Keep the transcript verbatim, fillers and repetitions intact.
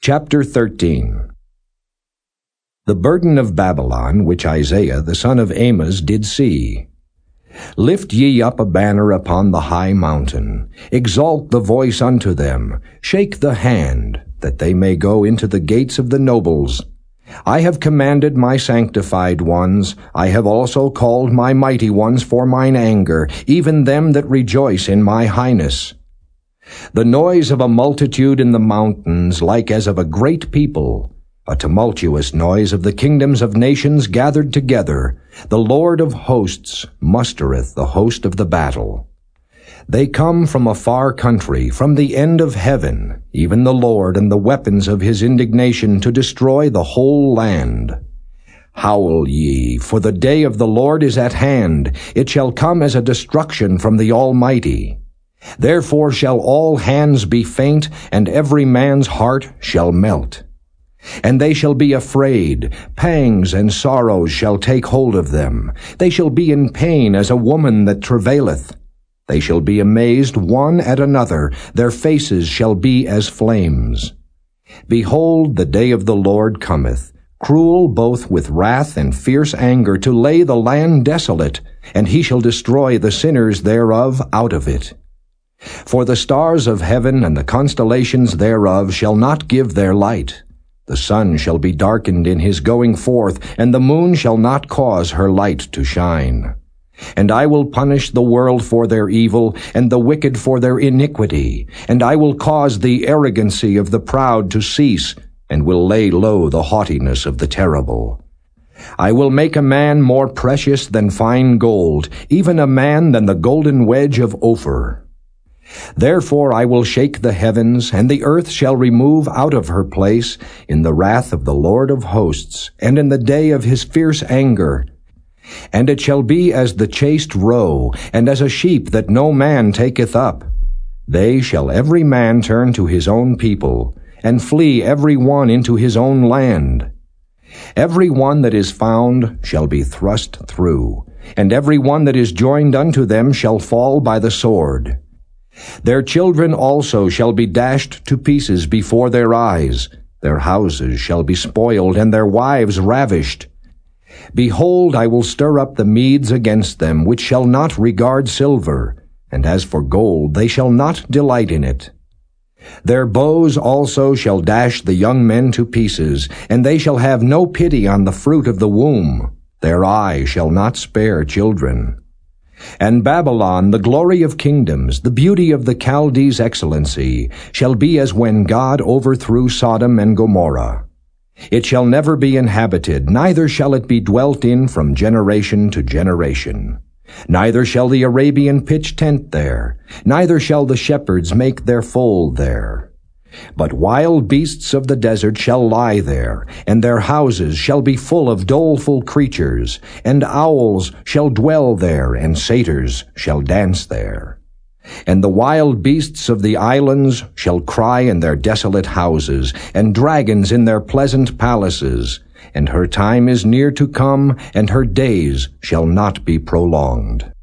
Chapter thirteen. The burden of Babylon, which Isaiah the son of Amoz did see. Lift ye up a banner upon the high mountain, exalt the voice unto them, shake the hand, that they may go into the gates of the nobles. I have commanded my sanctified ones, I have also called my mighty ones for mine anger, even them that rejoice in my highness. The noise of a multitude in the mountains, like as of a great people, a tumultuous noise of the kingdoms of nations gathered together. The Lord of hosts mustereth the host of the battle. They come from a far country, from the end of heaven, even the Lord and the weapons of his indignation to destroy the whole land. Howl ye, for the day of the Lord is at hand. It shall come as a destruction from the Almighty. Therefore shall all hands be faint, and every man's heart shall melt. And they shall be afraid, pangs and sorrows shall take hold of them. They shall be in pain as a woman that travaileth. They shall be amazed one at another, their faces shall be as flames. Behold, the day of the Lord cometh, cruel both with wrath and fierce anger, to lay the land desolate, and he shall destroy the sinners thereof out of it. For the stars of heaven and the constellations thereof shall not give their light. The sun shall be darkened in his going forth, and the moon shall not cause her light to shine. And I will punish the world for their evil, and the wicked for their iniquity. And I will cause the arrogancy of the proud to cease, and will lay low the haughtiness of the terrible. I will make a man more precious than fine gold, even a man than the golden wedge of Ophir. Therefore I will shake the heavens, and the earth shall remove out of her place in the wrath of the Lord of hosts, and in the day of his fierce anger. And it shall be as the chased roe, and as a sheep that no man taketh up. They shall every man turn to his own people, and flee every one into his own land. Every one that is found shall be thrust through, and every one that is joined unto them shall fall by the sword. Their children also shall be dashed to pieces before their eyes. Their houses shall be spoiled, and their wives ravished. Behold, I will stir up the Medes against them, which shall not regard silver, and as for gold, they shall not delight in it. Their bows also shall dash the young men to pieces, and they shall have no pity on the fruit of the womb. Their eye shall not spare children. And Babylon, the glory of kingdoms, the beauty of the Chaldees' excellency, shall be as when God overthrew Sodom and Gomorrah. It shall never be inhabited, neither shall it be dwelt in from generation to generation. Neither shall the Arabian pitch tent there, neither shall the shepherds make their fold there. But wild beasts of the desert shall lie there, and their houses shall be full of doleful creatures, and owls shall dwell there, and satyrs shall dance there. And the wild beasts of the islands shall cry in their desolate houses, and dragons in their pleasant palaces. And her time is near to come, and her days shall not be prolonged.